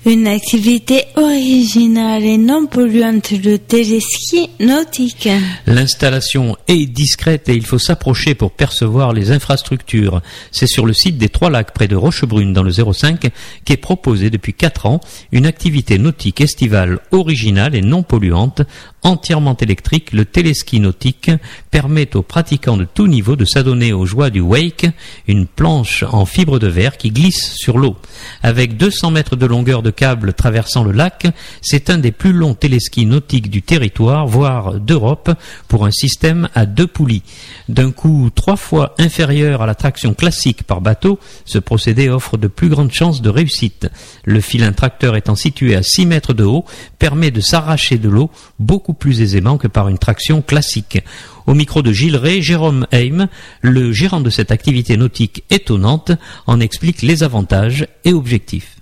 Une activité originale et non polluante, le téléski nautique. L'installation est discrète et il faut s'approcher pour percevoir les infrastructures. C'est sur le site des Trois-Lacs, près de Rochebrune, dans le 05, qu'est proposée depuis 4 ans une activité nautique estivale originale et non polluante, entièrement électrique. Le téléski nautique permet aux pratiquants de tout niveau de s'adonner aux joies du wake, une planche en fibre de verre qui glisse sur l'eau. Avec 200 mètres de longueur de câble traversant le lac, c'est un des plus longs téléskis nautiques du territoire, voire d'Europe, pour un système à 2 poulies. D'un coût 3 fois inférieur à la traction classique par bateau, ce procédé offre de plus grandes chances de réussite. Le filin tracteur étant situé à 6 mètres de haut, permet de s'arracher de l'eau beaucoup plus aisément que par une traction classique. Au micro de Gilles Ray, Jérôme Heim, le gérant de cette activité nautique étonnante, en explique les avantages et objectifs.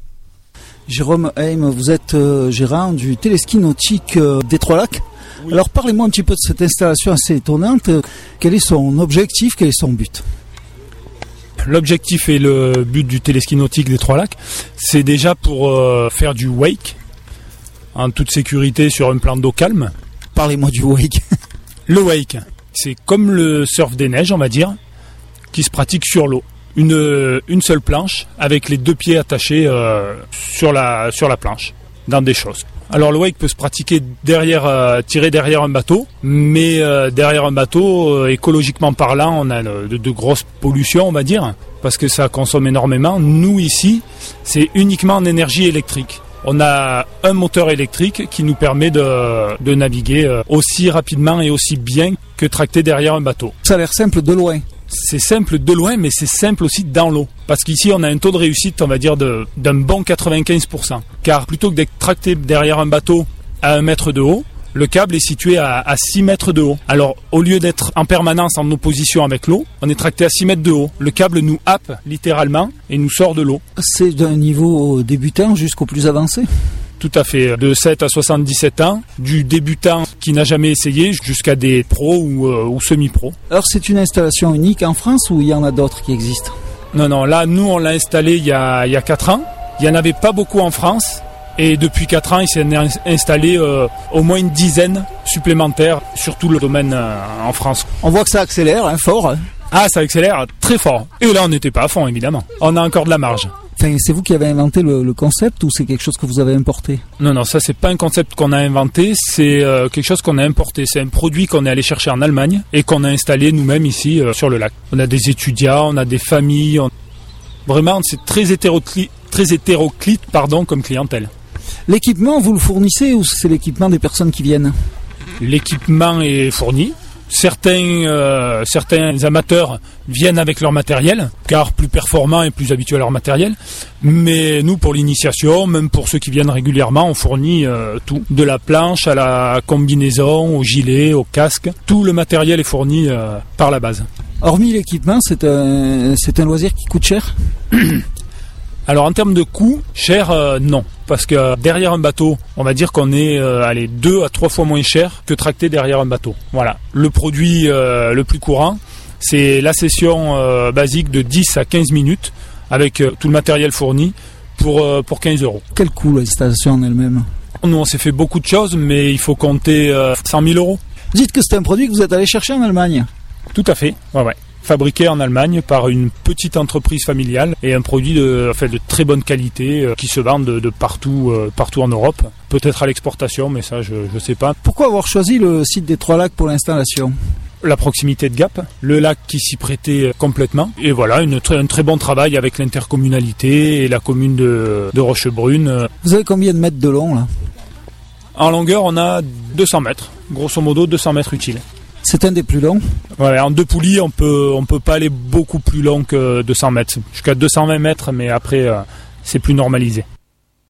Jérôme Heim, vous êtes gérant du téléski nautique des Trois-Lacs. Oui. Alors parlez-moi un petit peu de cette installation assez étonnante. Quel est son objectif, quel est son but ? L'objectif et le but du téléski nautique des Trois-Lacs, c'est déjà pour faire du wake, en toute sécurité sur un plan d'eau calme. Parlez-moi du wake. Le wake, c'est comme le surf des neiges, on va dire, qui se pratique sur l'eau. Une seule planche avec les 2 pieds attachés sur la planche, dans des choses. Alors le wake peut se pratiquer tiré derrière un bateau, mais derrière un bateau, écologiquement parlant, on a de grosses pollutions, on va dire, parce que ça consomme énormément. Nous ici, c'est uniquement en énergie électrique. On a un moteur électrique qui nous permet de naviguer aussi rapidement et aussi bien que tracter derrière un bateau. Ça a l'air simple de loin. C'est simple de loin, mais c'est simple aussi dans l'eau. Parce qu'ici, on a un taux de réussite, on va dire, d'un bon 95%. Car plutôt que d'être tracté derrière un bateau à 1 mètre de haut, le câble est situé à 6 mètres de haut. Alors, au lieu d'être en permanence en opposition avec l'eau, on est tracté à 6 mètres de haut. Le câble nous happe littéralement et nous sort de l'eau. C'est d'un niveau débutant jusqu'au plus avancé ? Tout à fait, de 7 à 77 ans, du débutant qui n'a jamais essayé jusqu'à des pros ou semi-pros. Alors c'est une installation unique en France ou il y en a d'autres qui existent ? Non, là nous on l'a installé il y a 4 ans. Il n'y en avait pas beaucoup en France et depuis 4 ans il s'est installé au moins une dizaine supplémentaires sur tout le domaine en France. On voit que ça accélère, fort. Ah, ça accélère très fort. Et là on n'était pas à fond évidemment, on a encore de la marge. Enfin, c'est vous qui avez inventé le concept ou c'est quelque chose que vous avez importé ? Non, ça c'est pas un concept qu'on a inventé, c'est quelque chose qu'on a importé. C'est un produit qu'on est allé chercher en Allemagne et qu'on a installé nous-mêmes ici sur le lac. On a des étudiants, on a des familles. Vraiment, c'est très hétéroclite comme clientèle. L'équipement, vous le fournissez ou c'est l'équipement des personnes qui viennent ? L'équipement est fourni. Certains amateurs viennent avec leur matériel, car plus performants et plus habitués à leur matériel. Mais nous, pour l'initiation, même pour ceux qui viennent régulièrement, on fournit tout. De la planche à la combinaison, au gilet, au casque. Tout le matériel est fourni par la base. Hormis l'équipement, c'est un loisir qui coûte cher ? Alors en termes de coût, cher, non. Parce que derrière un bateau, on va dire qu'on est 2 à 3 fois moins cher que tracté derrière un bateau. Voilà. Le produit le plus courant, c'est la session basique de 10 à 15 minutes avec tout le matériel fourni pour 15 €. Quel coût l'installation en elle-même ? Nous, on s'est fait beaucoup de choses, mais il faut compter 100 000 €. Vous dites que c'est un produit que vous êtes allé chercher en Allemagne ? Tout à fait, ouais. Fabriqué en Allemagne par une petite entreprise familiale et un produit de très bonne qualité qui se vend de partout en Europe. Peut-être à l'exportation, mais ça je sais pas. Pourquoi avoir choisi le site des Trois-Lacs pour l'installation ? La proximité de Gap, le lac qui s'y prêtait complètement. Et voilà, un très bon travail avec l'intercommunalité et la commune de Rochebrune. Vous avez combien de mètres de long là ? En longueur, on a 200 mètres. Grosso modo, 200 mètres utiles. C'est un des plus longs. Ouais, en 2 poulies, on peut pas aller beaucoup plus long que 200 mètres. Jusqu'à 220 mètres, mais après, c'est plus normalisé.